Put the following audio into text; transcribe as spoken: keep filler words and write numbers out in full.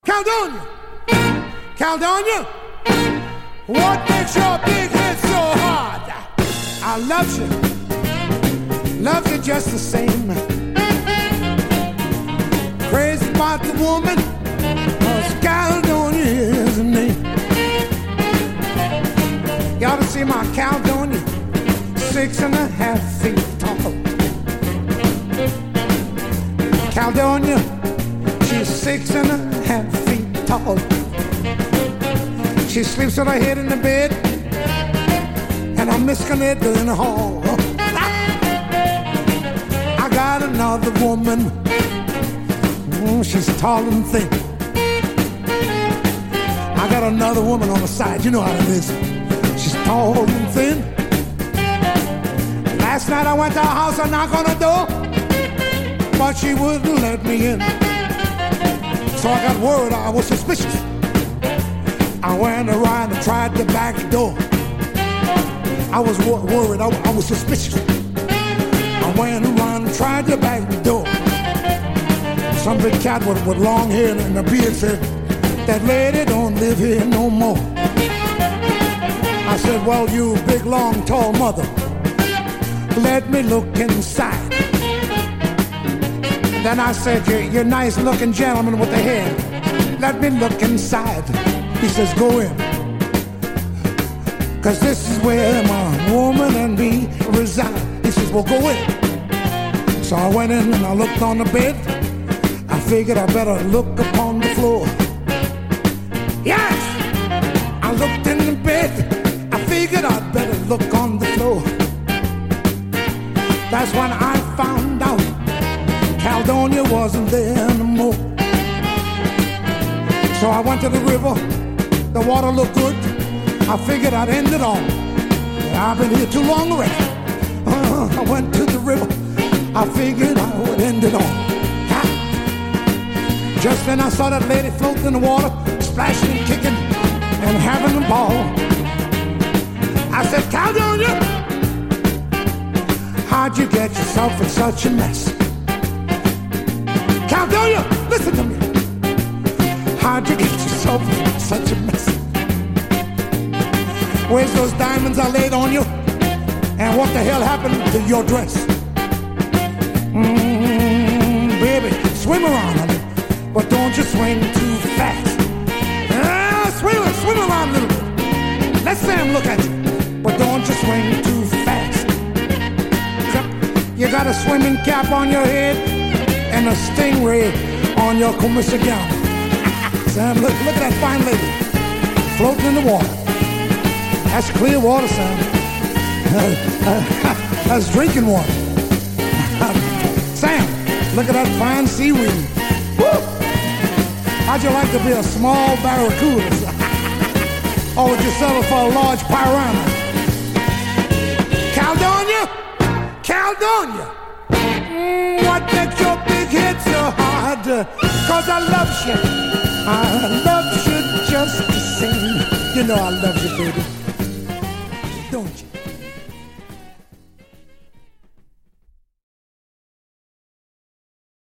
Caledonia, Caledonia, what makes your big head so hard? I love you, love you just the same. Crazy about the woman, 'cause Caledonia is the name. You ought to see my Caledonia, six and a half feet tall. Caledonia, she's six and a half feet tall. She sleeps with her head in the bed, and I'm missing it in the hall. I got another woman, mm, she's tall and thin. I got another woman on the side, you know how it is. She's tall and thin. Last night I went to her house, I knocked on her door, but she wouldn't let me in. So I got worried, I was suspicious. I went around and tried the back door. I was wor- worried, I, I was suspicious. I went around and tried the back door. Some big cat with, with long hair and a beard said, "That lady don't live here no more." I said, "Well, you big, long, tall mother, let me look inside." Then I said, "You, you nice looking gentleman with the hair, let me look inside." He says, "Go in, 'cause this is where my woman and me reside." He says, "Well, go in." So I went in and I looked on the bed. I figured I better look upon the floor. Yes, I looked in the bed. I figured I'd better look on the floor. That's when I found out Caledonia wasn't there anymore. So I went to the river. The water looked good. I figured I'd end it all. I've been here too long already. Uh, I went to the river. I figured I would end it all. Ha. Just then I saw that lady floating in the water, splashing and kicking and having a ball. I said, "Caledonia, how'd you get yourself in such a mess?" Caledonia, listen to me. How'd you get yourself in such a mess? Where's those diamonds I laid on you? And what the hell happened to your dress? Mmm, baby, swim around on it, but don't you swing too fast. Ah, swim, swim around a little bit. Let Sam look at you, but don't you swing too fast. You got a swimming cap on your head and a stingray on your kumisa gown. Sam, look, look at that fine lady floating in the water. That's clear water, Sam. That's drinking water. Sam, look at that fine seaweed. Woo! How'd you like to be a small barracuda? Or would you settle for a large piranha? Caledonia, Caledonia, mm, what makes your big head so hard? 'Cause I love you, I love you just the same. You know I love you, baby.